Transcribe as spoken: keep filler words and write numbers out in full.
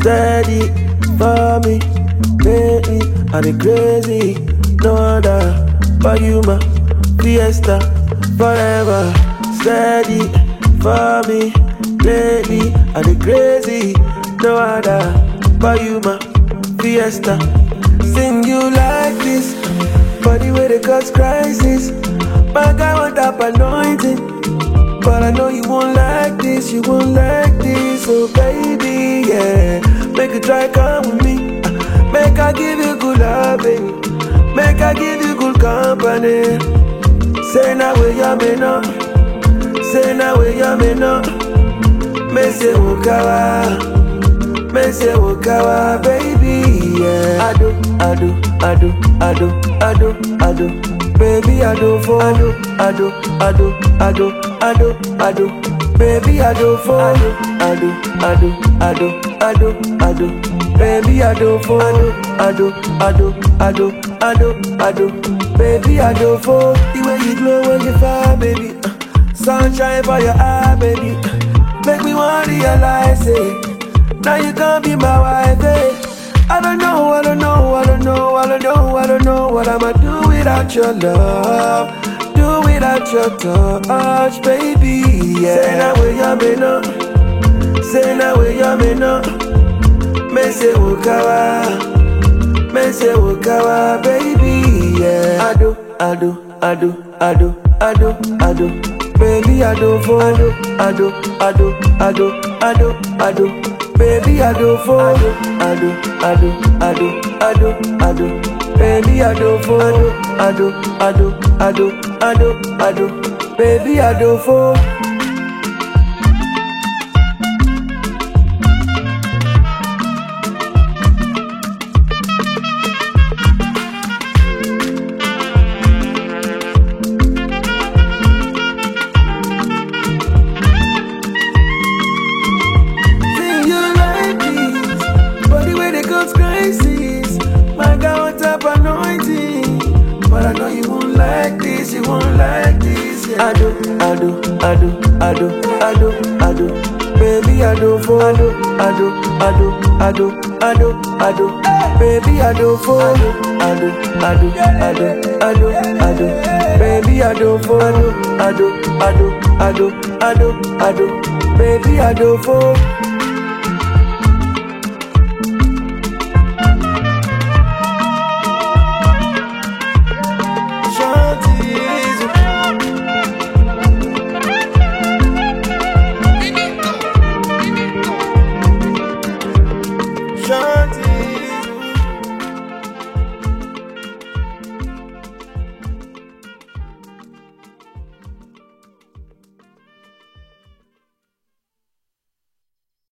steady for me. Lately, I dey crazy, no other but you, my fiesta. Forever, steady for me. Lately, I dey crazy, no other but you, my fiesta. Sing you like this, body where they cause crisis. My guy want that anointing, but I know you won't like this, you won't like this. So baby, yeah, make you try come with me. Make I give you good love, baby. Make I give you good company. Say now where you me no, say now where you me no. Me say wokawa, me say wokawa, baby, yeah. I do, I do, I do, I do, I do, I do, baby, I do for, I do, I do, I do, I do, I do, I do, baby, I do for, I do, I do, I do, I do, I do, I do. Baby, I do for, I do, I do, I do, I do, I do, baby, I do for the way you glow when you fire, baby. Uh, sunshine for your eye, baby. Uh, make me want to realize it. Now you can't be my wife, eh? I don't know, I don't know, I don't know, I don't know, I don't know what I'ma do without your love, do without your touch, baby. Yeah. Say now where you me no, say now where you me no. Me say wokawa, me say wokawa, baby, yeah. I do, I do, I do, I do, I do, I do, baby, I do for, I do, I do, I do, I do, I do, I do, baby, I do for, I do, I do, I do, I do, I do, I do, baby, I do for, I do, I do, I do, I do, I do, baby, I do for. You won't like this, yeah. I do, I do, I do, I do, I do, I do, baby, I do for, I do, I do, I do, I do, I do, I do, baby, I do for, I do, I do, I do, I do, I do, I do, baby, I do for, I do, I do, I do, I do, I do, I do, baby, I do for.